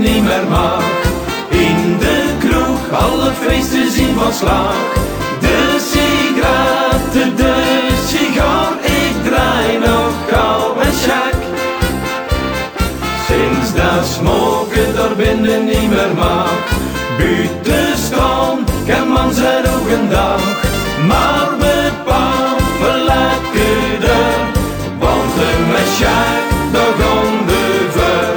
niet meer mag. In de kroeg alle feesten zien van slag. De sigaretten, de sigaar, ik draai nog gauw en sjak. Sinds dat smoken daar binnen niet meer mag. Buiten staan kan man zijn ook een dag. Maar bepaald verlekkerder, want een met sjak, daar gaan we ver.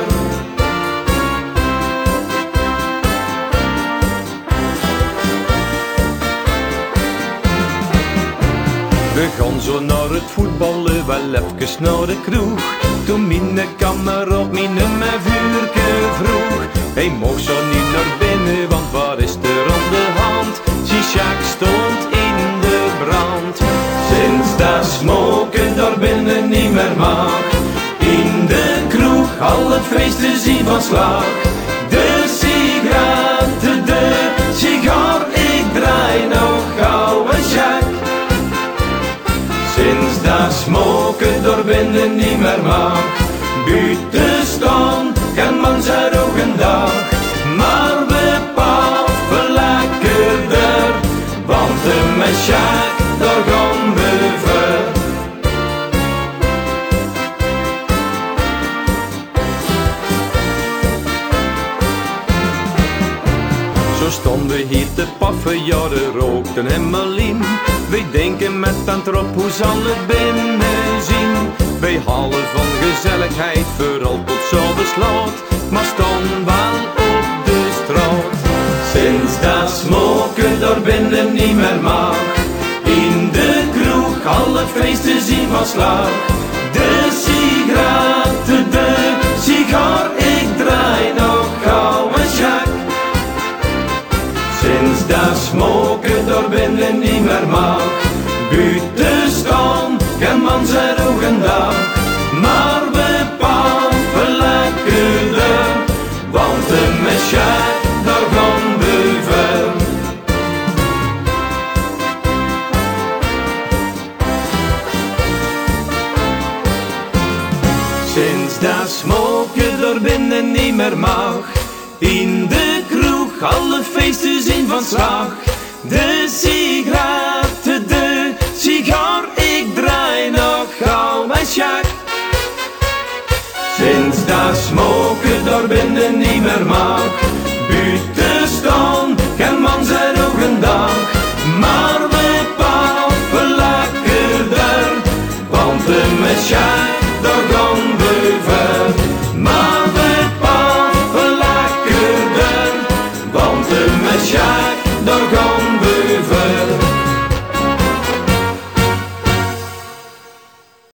We gaan zo naar het voetballen, wel even naar de kroeg. Toen mijn kameraad mijn met vuurke vroeg. Hij mocht zo niet naar binnen, want waar is er aan de hand? Zijn sjak stond in de brand. Sinds dat smoken daar binnen niet meer mag. In de kroeg al het feesten zien van slag. De sigaretten, de sigaar, ik draai nog gauw een sjak. Sinds dat smoken daar binnen niet meer mag. Buiten staan kan man zijn ook een dag. Maar bepaald verlekkerder, want de met sjak, daar gaan we ver. Zo stonden we hier te paffen, ja de rookten helemaal in. Wij denken met aan trop, hoe zal het binnen zien? Wij halen van gezelligheid, vooral tot zo beslaat, maar staan wel op de straat. Sinds dat smoken daar binnen niet meer mag. In de kroeg alle feesten zien van slag. De sigaretten, de sigaar, ik draai nog gauw een sjak. Sinds dat smoken daar binnen niet meer mag. Buiten staan kan man zijn ook een dag. Maar bepaald verlekkerder, want de met sjak, daar gaan we ver. Sinds dat smoken daar binnen niet meer mag. In de kroeg alle feesten zien van slag. De sigaretten, de sigaar, ik draai nog gauw mijn sjak. Sinds dat smoken daar binnen niet meer mag.